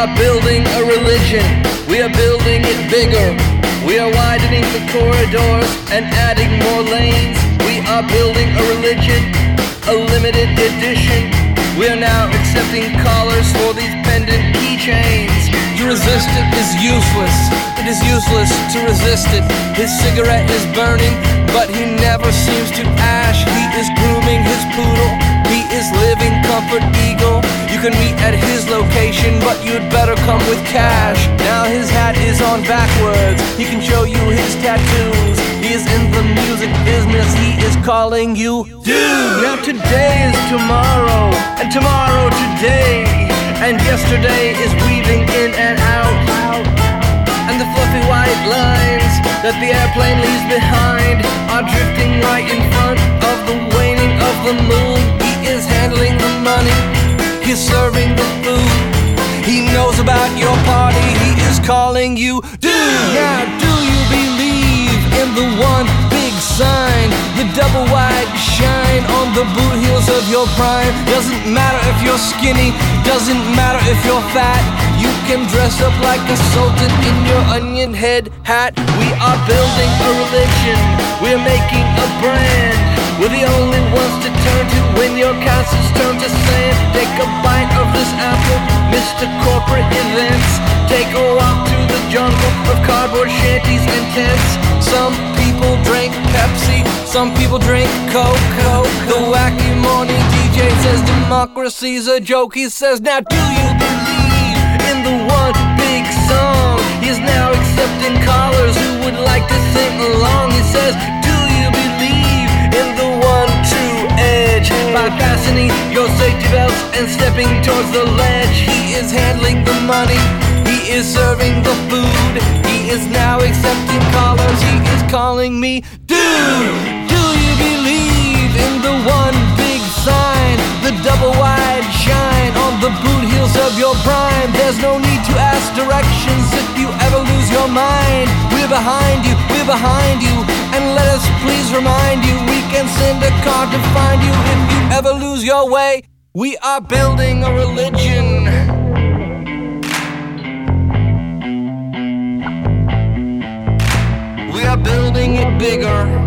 are building a religion. We are building it bigger. We are widening the corridors and adding more lanes. We are building a religion, a limited edition. We are now accepting collars for these pendant keychains. To resist it is useless. It is useless to resist it. His cigarette is burning, but he never seems to ash. He is grooming his poodle. He is living comfort eagle. You can meet at his location, but you'd better come with cash. Now his hat is on backwards. He can show you his tattoos. He is in the music business. He is calling you dude. Now today is tomorrow, and tomorrow today, and yesterday is weaving in and out. And the fluffy white lines that the airplane leaves behind are drifting right in front of the waning of the moon. He is handling the money. He's serving the food. He knows about your party. He is calling you dude. Now do you believe in the one big sign, the double wide shine on the boot heels of your prime? Doesn't matter if you're skinny, doesn't matter if you're fat. You can dress up like a sultan in your onion head hat. We are building a religion. We're making a brand. We're the only ones to turn to when your castles turn to sand. Take a bite of this apple, Mr. Corporate Events. Take a walk through the jungle of cardboard shanties and tents. Some people drink Pepsi, some people drink Coke. The wacky morning DJ says democracy's a joke. He says, now do you believe in the one big song? He is now accepting callers who would like to sing along. He says, do you believe in the one true edge? By fastening your safety belts and stepping towards the ledge. He is handling the money. He is serving the food. He is now accepting callers. He is calling me dude. Do you believe in the one big sign, the double wide shine on the boot heels of your prime? There's no need to ask directions if you ever lose your mind. We're behind you, we're behind you, and let us please remind you, we can send a car to find you if you ever lose your way. We are building a religion. We are building it bigger.